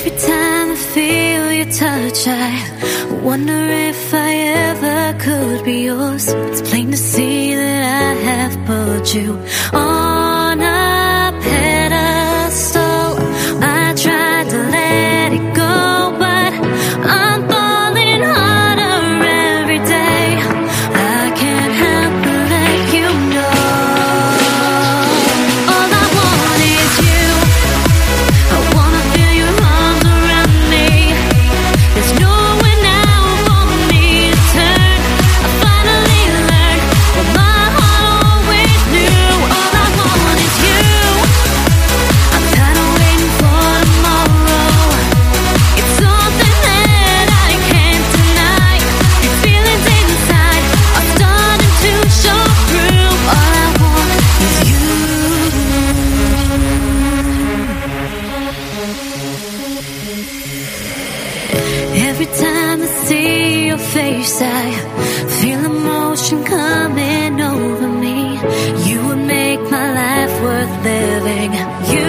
Every time I feel your touch, I wonder if I ever could be yours. It's plain to see that I have put you on a pedestal. I tried to let it go, but I'm falling harder every day. I can't help but let you know. All I want is you. I wanna feel your arms around me. There's nowhere now for me to turn. I finally learned what my heart always knew. All I want is you. I'm tired of waiting for tomorrow. It's something that I can't deny. These feelings inside are starting to show through. All I want is you. Every time I see your face, I feel emotion coming over me. You would make my life worth living. You